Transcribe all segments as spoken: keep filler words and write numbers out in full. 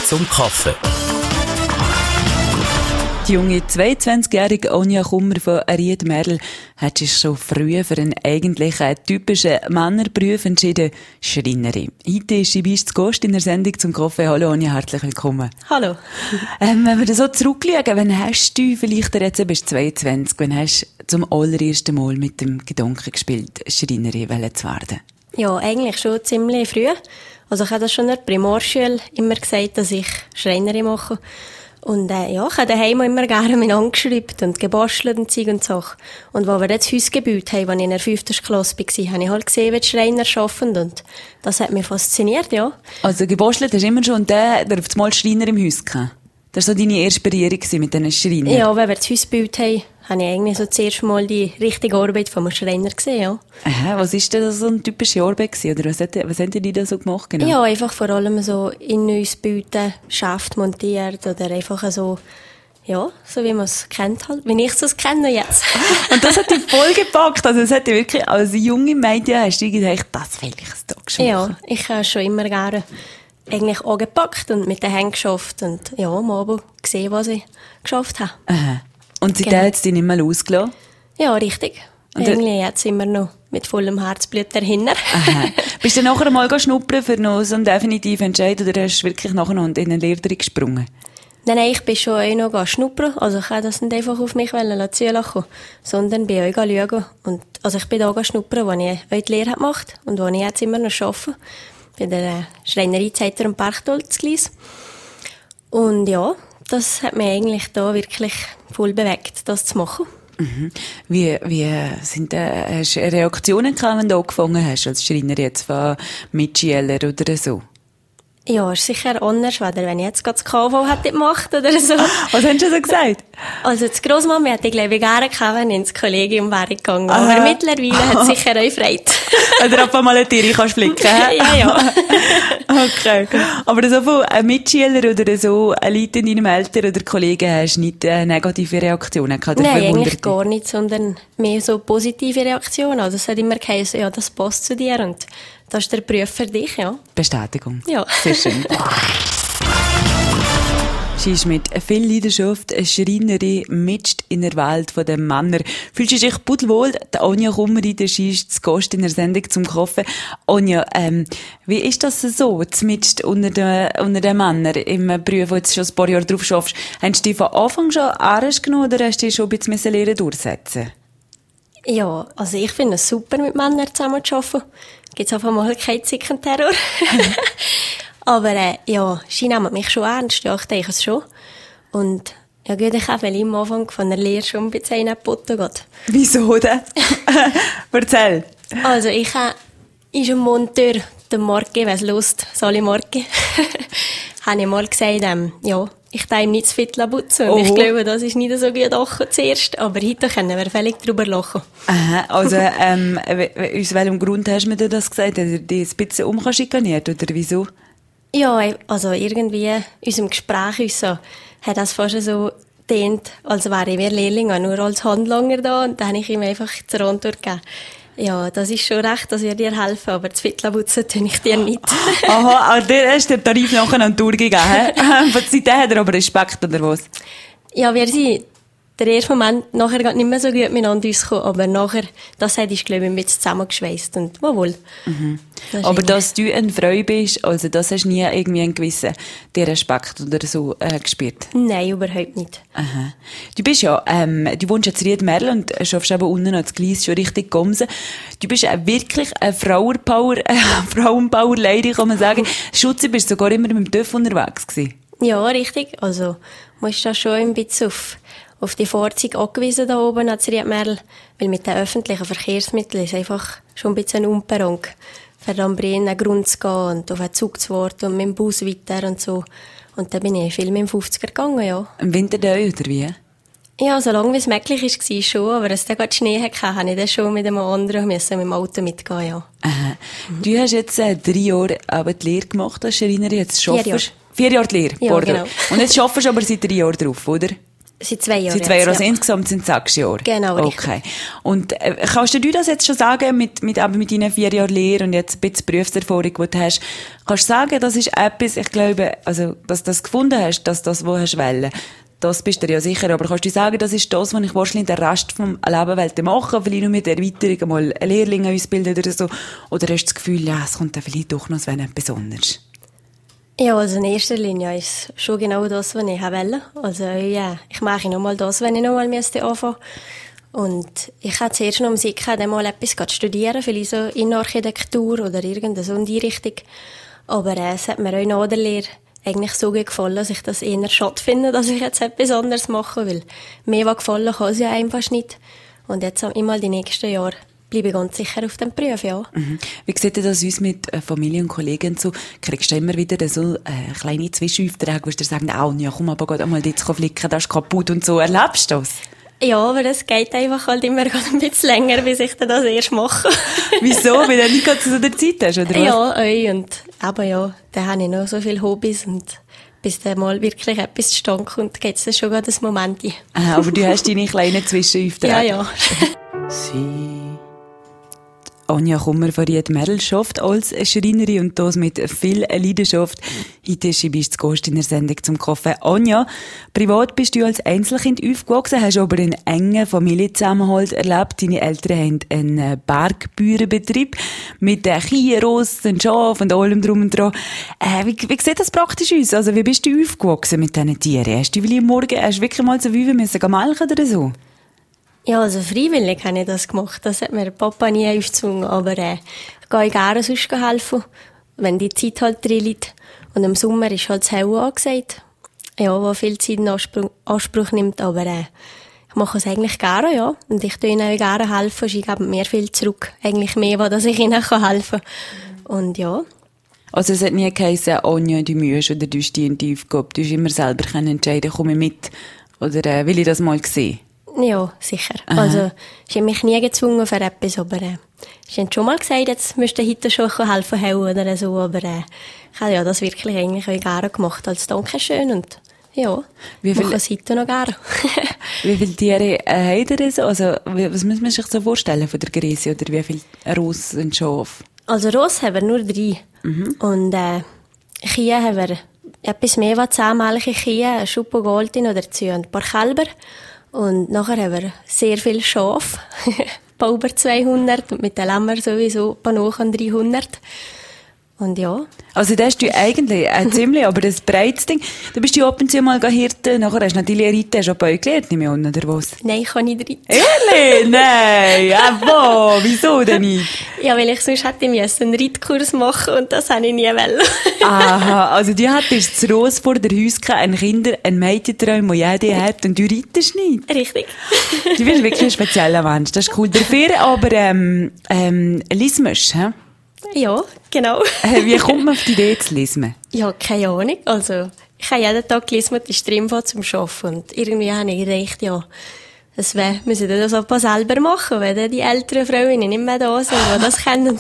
zum Kaffee. Die junge zweiundzwanzigjährige Onja Kummer von Ried Merl hat sich schon früh für einen eigentlichen typischen Männerberuf entschieden, Schreinerin. Heute ist sie bei uns zu Gast in der Sendung zum Kaffee. Hallo Onja, herzlich willkommen. Hallo. Ähm, wenn wir so zurückschauen, wann hast du, vielleicht jetzt bist du zweiundzwanzig, wann hast du zum allerersten Mal mit dem Gedanken gespielt, Schreinerin zu werden? Ja, eigentlich schon ziemlich früh. Also ich habe das schon in der Primarschule immer gesagt, dass ich Schreinerin mache. Und äh, ja, ich habe daheim immer gerne mich angeschrieben und gebastelt und Zeug und Sachen. Und als wir das Haus gebaut haben, als ich in der fünften Klasse war, habe ich halt gesehen, wie die Schreiner arbeiten. Und das hat mich fasziniert, ja. Also gebastelt hast du immer schon und dann darf mal Schreiner im Haus gehabt. Das war so deine erste Berührung mit diesen Schreinern? Ja, wenn wir das Haus gebaut haben, habe ich eigentlich so zuerst mal die richtige Arbeit von einem Schreiner gesehen, ja. Aha, was war denn so eine typische Arbeit gewesen? Oder was, hat, was haben die da so gemacht, genau? Ja, einfach vor allem so Innenhausbauten, Schäfte montiert oder einfach so, ja, so wie man es kennt halt, wie ich es kenne jetzt. Und das hat dich voll gepackt, also das hat dich wirklich, als junge Mädchen hast du gedacht, das will ich da schon machen. Ja, ich habe schon immer gerne eigentlich angepackt und mit den Händen geschafft und ja, am Abend gesehen, was ich geschafft habe. Aha. Und seitdem genau. Hat es dich nicht mehr losgelassen? Ja, richtig. Und eigentlich jetzt immer noch mit vollem Herzblut dahinter. Aha. Bist du nachher mal schnuppern für noch so einen definitiven Entscheid oder hast du wirklich nachher noch in eine Lehre gesprungen? Nein, nein, ich bin schon auch noch schnuppern. Also ich habe das nicht einfach auf mich zulassen, sondern bin auch schauen. Und, also ich bin da schnuppern, wo ich auch die Lehre gemacht habe und wo ich jetzt immer noch arbeite. Bei der Schreinerei Zeiter und Berchtolz Gleis. Und ja, das hat mich eigentlich da wirklich voll bewegt, das zu machen. Mhm. Wie, wie sind da, hast du Reaktionen gehabt, wenn du angefangen hast als Schreiner jetzt von Mitschülern oder so? Ja, ist sicher anders, als wenn ich jetzt gerade das K V hätte gemacht oder so. Was hast du so gesagt? Also, die Grossmama hätte ich, glaube ich, gerne gehabt, wenn ich ins Kollegium wäre gegangen. Aha. Aber mittlerweile hat es sicher auch Freude. Oder ab und mal eine Tiere kannst flicken. Ja, ja. Okay. Aber so von Mitschülern oder so Leute in deinem Eltern oder Kollegen hast du nicht äh, negative Reaktionen gehabt? Nein, eigentlich gar nicht, sondern mehr so positive Reaktionen. Also, es hat immer geheißen, ja, das passt zu dir und das ist der Beruf für dich, ja. Bestätigung. Ja. Sehr schön. Sie ist mit viel Leidenschaft eine Schreinerin mitten in der Welt der Männer. Fühlst du dich pudelwohl? Die Onja Kummer, die ist zu Gast in der Sendung zum Kaffee. Onja, ähm, wie ist das so, mitten unter den, unter den Männern im Beruf, wo du jetzt schon ein paar Jahre drauf schaffst? Hast du dich von Anfang schon ernst genommen oder hast du dich schon ein bisschen lernen durchsetzen? Ja, also ich finde es super, mit Männern zusammen zu arbeiten. Gibt es auf einmal keinen Zickenterror. Aber äh, ja, sie nehmen mich schon ernst, ja, ich denke es schon. Und ja gut, ich habe am Anfang von der Lehre schon ein bisschen geboten geht. Wieso denn? Erzähl. Also ich habe, ist ein Monteur, der Marke, weiss Lust, Sali Marke, habe ich mal gesagt, ähm, ja, ich darf ihm nicht zu viel putzen. Und ich glaube, das ist nicht so gut lachen zuerst. Aber heute können wir völlig drüber lachen. Aha, also, ähm, aus welchem Grund hast du mir das gesagt? Hat er dich ein bisschen umschikaniert, oder wieso? Ja, also irgendwie, in unserem Gespräch uns so, hat das fast so gedient, als wäre ich mehr Lehrling, nur als Handlanger da. Und dann habe ich ihm einfach zur Antwort gegeben. Ja, das ist schon recht, dass wir dir helfen, aber zu Viertel putzen tue ich dir nicht. Aha, aber der hast den Tarif nachher an die Tour gegeben, he? Von Seitdem hat er aber Respekt, oder was? Ja, wir sind der erste Moment nachher geht nicht mehr so gut miteinander ausgekommen, aber nachher, das hat uns, glaube ich, ein bisschen zusammengeschweißt und wohl. Mhm. Das aber dass du ein Frau bist, also das hast du nie irgendwie einen gewissen Respekt oder so äh, gespürt? Nein, überhaupt nicht. Aha. Du bist ja, ähm, du wohnst jetzt in Ried Merl und schaffst eben unten ans Gleis, schon richtig Gomsen. Du bist äh, wirklich eine Frauenpower, äh, Frauenpower-Lady, kann man sagen. Schutze bist sogar immer mit dem Töff unterwegs gewesen. Ja, richtig. Also, man ist da schon ein bisschen auf auf die Fahrzeuge angewiesen da oben an Ried Merl, weil mit den öffentlichen Verkehrsmitteln ist einfach schon ein bisschen eine Umperrung. Für dann Brienne einen Grund zu gehen und auf einen Zug zu warten und mit dem Bus weiter und so. Und dann bin ich viel mit dem fünfziger gegangen, ja. Im Winter da oder wie? Ja, so lange wie es möglich war, schon. Aber als es dann gerade Schnee hatte, habe ich dann schon mit einem anderen müssen, mit dem Auto mitgehen, ja. Aha. Mhm. Du hast jetzt äh, drei Jahre aber die Lehre gemacht als Schreinerin. Jetzt Vier Jahre. Vier Jahre die Lehre, ja, genau. Und jetzt schaffst du aber seit drei Jahren drauf, oder? Seit zwei Jahren. Seit zwei Jahren, jetzt, also ja. insgesamt sind es sechs Jahre. Genau, okay. Und äh, kannst du das jetzt schon sagen, mit, mit, eben mit deinen vier Jahren Lehre und jetzt ein bisschen Berufserfahrung, die du hast, kannst du sagen, das ist etwas, ich glaube, also, dass du das gefunden hast, dass das, was du hast wollen, das bist du ja sicher, aber kannst du sagen, das ist das, was ich wahrscheinlich den Rest vom Leben wollte machen, vielleicht nur mit der Erweiterung mal einen Lehrling ausbilden oder so, oder hast du das Gefühl, ja, es kommt dann vielleicht doch noch etwas Besonderes? Ja, also in erster Linie ist es schon genau das, was ich wollte. Also ja, ich mache nochmal das, wenn ich nochmal müsste anfangen. Und ich hätte zuerst noch Musik gehabt, dann mal etwas studieren, vielleicht so Innenarchitektur oder irgendeine so in die Richtung. Aber äh, es hat mir auch nach der Lehre eigentlich so gut gefallen, dass ich das eher schade finde, dass ich jetzt etwas anderes mache, weil mir was gefallen kann es ja einfach nicht. Und jetzt einmal die nächsten Jahre bleibe ich ganz sicher auf dem Beruf, ja. Mhm. Wie sieht das aus mit äh, Familie und Kollegen so? Kriegst du immer wieder so äh, kleine Zwischenaufträge, wo du dir sagst, oh, ja, komm aber gerade mal dort flicken, das ist kaputt und so. Erlebst du das? Ja, aber es geht einfach halt immer ein bisschen länger, bis ich das erst mache. Wieso? Weil du nicht gerade zu der Zeit hast, oder was? Ja, oi, und aber ja, da habe ich noch so viele Hobbys und bis dann mal wirklich etwas zustande kommt, geht es schon gerade ein Moment. Aha, aber du hast deine kleinen Zwischenaufträge. Ja, ja. Sie... Anja Kummer von Ried Merl schafft als Schreinerin und das mit viel Leidenschaft. Heute ist sie bei zu Gast in der Sendung zum Kaffee. Anja, privat bist du als Einzelkind aufgewachsen, hast aber einen engen Familienzusammenhalt erlebt. Deine Eltern haben einen Bergbauernbetrieb mit Kühen, Rossen, Schafen und allem drum und dran. Äh, wie, wie sieht das praktisch aus? Also, wie bist du aufgewachsen mit diesen Tieren? Hast du am Morgen hast du wirklich mal so wie wir müssen melken oder so? Ja, also freiwillig habe ich das gemacht. Das hat mir Papa nie aufgezwungen. Aber äh, ich gehe gerne sonst helfen, wenn die Zeit halt drin liegt. Und im Sommer ist halt das Hellen angesagt. Ja, was viel Zeit in Anspruch, Anspruch nimmt. Aber äh, ich mache es eigentlich gerne, ja. Und ich tue ihnen auch gerne helfen. Sie geben mir viel zurück. Eigentlich mehr, als ich ihnen helfen kann. Und ja. Also es hat nie geheißen, Anja, du musst oder du hast die in die Aufgabe. Du hast immer selber entscheiden, komme ich mit oder äh, will ich das mal sehen? Ja, sicher. Aha. Also, ich habe mich nie gezwungen für etwas, aber äh, ich habe schon mal gesagt, jetzt müsste ich heute schon helfen oder so, aber äh, ich habe ja das wirklich eigentlich auch gerne gemacht als Dankeschön und ja, wie viel, mache es heute noch gerne. Wie viele Tiere äh, habt ihr so? Also, was muss man sich so vorstellen von der Größe oder wie viele Ross und Schafe? Also Ross haben wir nur drei mhm. und äh, Kühe haben wir etwas mehr als zehnmälige Kühe, eine Schuppe Goldin oder zwei und ein paar Kälber. Und nachher haben wir sehr viel Schafe, bei über zweihundert, und mit den Lämmern sowieso bei noch an dreihundert. Und ja. Also das hast du eigentlich ein ziemlich, aber das breites Ding. Da bist du ab und zu mal Hirte, nachher hast du natürlich Reiten schon bei euch gelernt, nicht mehr, oder was? Nein, ich kann nicht reiten. Ehrlich? Nein, ja, wo? Wieso denn nicht? Ja, weil ich sonst hätte ich einen Reitkurs machen und das habe ich nie wollen. Aha, also du hattest das Ross vor der Häuske, ein Kinder, ein Mädchentraum, den jeder hat, und du reitest nicht. Richtig. Du bist wirklich ein spezieller Mensch, das ist cool. Dafür aber, ähm, ähm, Lismisch, hä? Ja, genau. Wie kommt man auf die Idee zu lesen? Ja, keine Ahnung. Also, ich habe jeden Tag gelesen, die Stream zum Arbeiten. Und irgendwie habe ich gedacht, ja, das wär, müssen wir das aber selber machen, wenn die älteren Frauen nicht mehr da sind, die das kennen.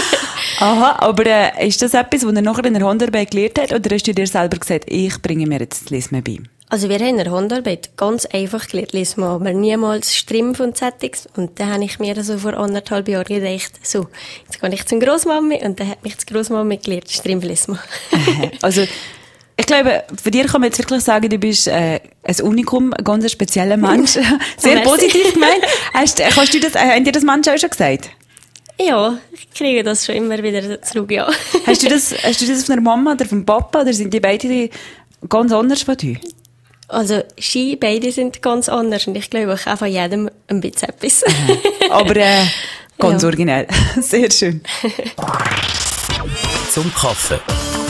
Aha, aber äh, ist das etwas, was er nachher in der Handarbeit gelernt hat, oder hast du dir selber gesagt, ich bringe mir jetzt das Lesen bei? Also wir haben in der Handarbeit ganz einfach gelernt, lesen, aber niemals Strimpf und Settings. Und dann habe ich mir so vor anderthalb Jahren gedacht, so, jetzt gehe ich zum Grossmami, und dann hat mich die Grossmami gelehrt, Strimpf lesen. Also, ich glaube, für dir kann man jetzt wirklich sagen, du bist äh, ein Unikum, ein ganz spezieller Mensch. Sehr positiv gemeint. Hast, kannst du das, äh, haben dir das Menschen auch schon gesagt? Ja, ich kriege das schon immer wieder zurück, ja. Hast du das, hast du das von der Mama oder vom Papa, oder sind die beide ganz anders von dir? Also, sie beide sind ganz anders und ich glaube, ich habe von jedem ein bisschen etwas. Aber äh, ganz ja. originell. Sehr schön. Zum Kaffee.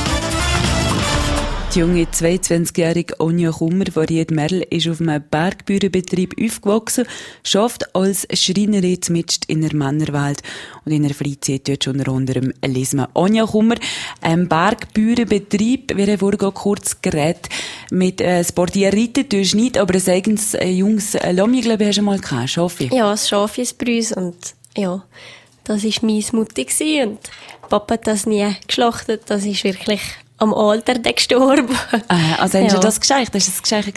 Die junge zweiundzwanzigjährige Anja Kummer von Ried Merl ist auf einem Bergbauernbetrieb aufgewachsen, schafft als Schreinerin mitten in der Männerwelt und in der Freizeit dort schon unter anderem lesen. Anja Kummer, ein Bergbauernbetrieb, wir haben vorhin kurz geredet, mit äh, Sportier reiten tust du nicht, aber ein eigenes äh, junges äh, Lommi, glaube ich, hast du mal gehabt, Schafi. Ja, das Schafi ist bei uns und ja, das war meine Mutter gewesen und Papa hat das nie geschlachtet, das ist wirklich am Alter gestorben. Äh, also haben ja. Sie das geschenkt? Das war das Geschenk gewesen?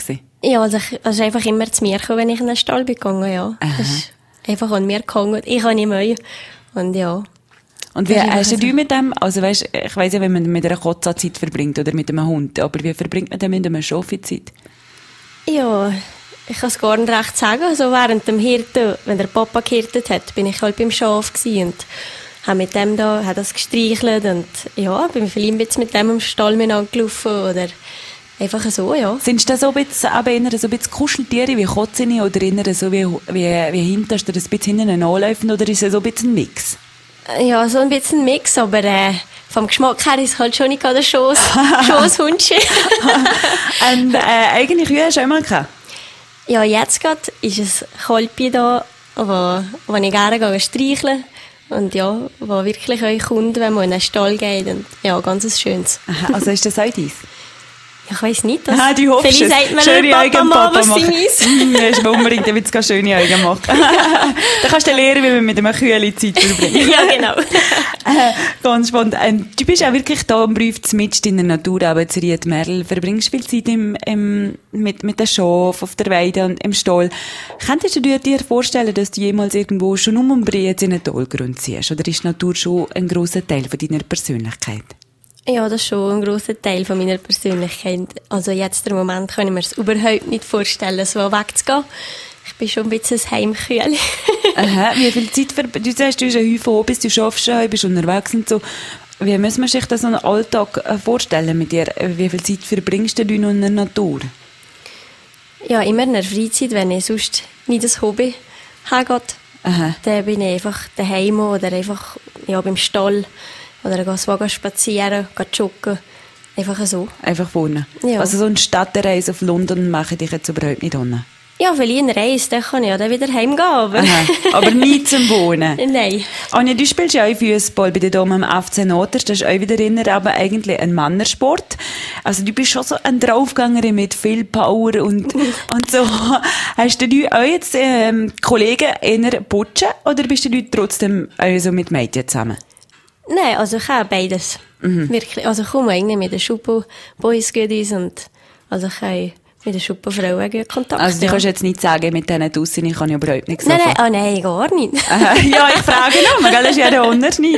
Ja, also ich, also einfach immer zu mir gekommen, wenn ich in den Stall bin gegangen, ja. Aha. Das ist einfach an mir gehangen. Ich habe nicht mehr. Und ja. Und wie hast du mit dem, also weißt, ich weiss ja, wenn man mit einer Katze Zeit verbringt oder mit einem Hund, aber wie verbringt man denn mit einem Schaf Zeit? Ja, ich kann es gar nicht recht sagen. Also während dem Hirten, wenn der Papa gehirtet hat, bin ich halt beim Schaf gewesen und habe mit dem da, hat das gestreichelt und ja, bin vielleicht ein bisschen mit dem im Stall angelaufen oder einfach so, ja. Sind das so ein bisschen, aber eher so ein bisschen Kuscheltiere wie Katzen oder eher so wie, wie, wie hinterst du das ein bisschen hinten anlaufen oder ist es so ein bisschen ein Mix? Ja, so ein bisschen ein Mix, aber äh, vom Geschmack her ist es halt schon nicht gerade ein Schoss, Schosshundchen. Und äh, eigentlich Kühe hast du auch mal gehabt? Ja, jetzt gerade ist es Kalpi da, wo, wo ich gerne gehe streicheln und ja, wo wirklich euch kommt, wenn man in einen Stall geht und ja, ganz ein schönes. Aha, also ist das auch deins? Ich weiss nicht, dass Ah, du hoffst vielleicht es. sagt man Schöne Papa, Augen, Mama, Papa was machen. sind meins? Mm, das ist unbedingt, dann wird es schöne Augen machen. Dann kannst du lernen, wie man mit einem Kühli Zeit verbringt. Ja, genau. äh, ganz spannend. Ähm, du bist auch wirklich da im Beruf mit in der Natur, aber zu Ried Merl. Verbringst viel Zeit im, im, mit, mit den Schafen auf der Weide und im Stall. Könntest du dir vorstellen, dass du jemals irgendwo schon um den Briez in einen Talgrund ziehst? Oder ist die Natur schon ein grosser Teil von deiner Persönlichkeit? Ja, das ist schon ein grosser Teil von meiner Persönlichkeit. Also jetzt im Moment kann ich mir es überhaupt nicht vorstellen, so wegzugehen. Ich bin schon ein bisschen ein Heimkühl. Aha, wie viel Zeit, ver- du sagst, du bist ein Häufchen Hobbys, du schaffst schon, bist unterwegs und so. Wie muss man sich das so einen Alltag äh, vorstellen mit dir? Wie viel Zeit verbringst du noch in der Natur? Ja, immer in der Freizeit, wenn ich sonst nicht das Hobby habe, Aha. dann bin ich einfach daheim oder einfach ja, beim Stall. Oder gehe so spazieren, gehe joggen. Einfach so. Einfach wohnen? Ja. Also so eine Stadtreise auf London mache ich jetzt überhaupt nicht an. Ja, vielleicht eine Reise, dann kann ich ja dann wieder heimgehen. Aber, Aha. Aber nie zum Wohnen? Nein. Anja, du spielst ja auch Fußball bei den Damen am F C Noters. Das ist auch wieder inner, aber eigentlich ein Männersport. Also du bist schon so ein Draufgängerin mit viel Power und, und so. Hast du auch jetzt ähm, Kollegen eher putschen oder bist du trotzdem also mit Mädchen zusammen? Nein, also ich habe beides. Mhm. Wirklich. Also ich komme eigentlich mit den Schuppo-Boys gut aus und also ich habe mit den Schuppo-Frauen gut Kontakt. Also du ja. kannst jetzt nicht sagen, mit denen draussen, ich kann ja überhaupt nichts Nein, sagen. nein, oh nein, gar nicht. Ja, ich frage noch, gell, das ist ja der Unterschied.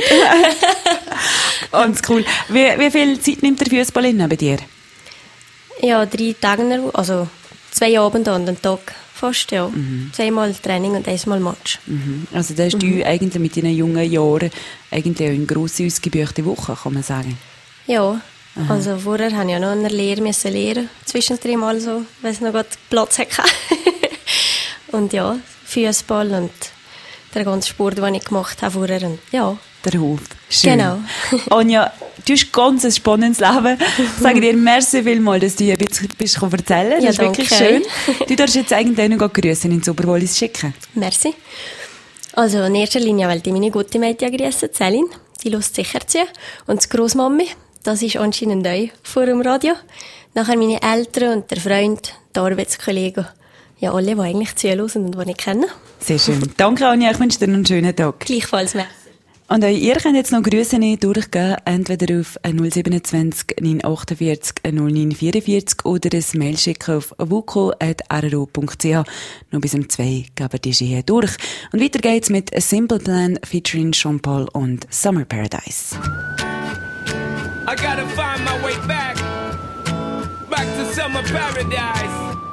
Ganz cool. Wie, wie viel Zeit nimmt der Fußball in bei dir? Ja, drei Tage, in der Woche, also zwei Abende und einen Tag fast, ja. Mhm. Zweimal Training und einmal Match. Mhm. Also da hast Mhm. du eigentlich mit deinen jungen Jahren eigentlich auch eine grosse, ausgebuchte Woche, kann man sagen. Ja, aha. Also vorher habe ich ja noch eine Lehre müssen lernen, zwischendrin mal so, weil es noch gut Platz hatte. Und ja, Fußball und der ganze Sport, den ich gemacht habe vorher. Und ja. Der Hof. Schön. Genau. Anja, du hast ganz ein spannendes Leben. Ich sage dir merci vielmals, dass du hier bist, bist erzählen. Das Ja, ist wirklich danke. schön. Du darfst jetzt eigentlich noch Grüße in Superwollis schicken. Merci. Also in erster Linie wollte ich meine gute Mädchen grüßen, Celine. Die hört sicher zu. Und die Grossmami, das ist anscheinend auch vor dem Radio. Nachher meine Eltern und der Freund, die Arbeitskollegen. Ja, alle, die eigentlich zuhören und die ich kenne. Sehr schön. Danke, Anja. Ich wünsche dir noch einen schönen Tag. Gleichfalls, merci. Und auch ihr könnt jetzt noch Grüße durchgehen, entweder auf null siebenundzwanzig neun achtundvierzig null neun vierundvierzig oder ein Mail schicken auf wuko at r r o punkt c h. Noch bis um zwei geben die hier durch. Und weiter geht's mit A Simple Plan featuring Sean Paul und Summer Paradise. I gotta find my way back, back to summer paradise.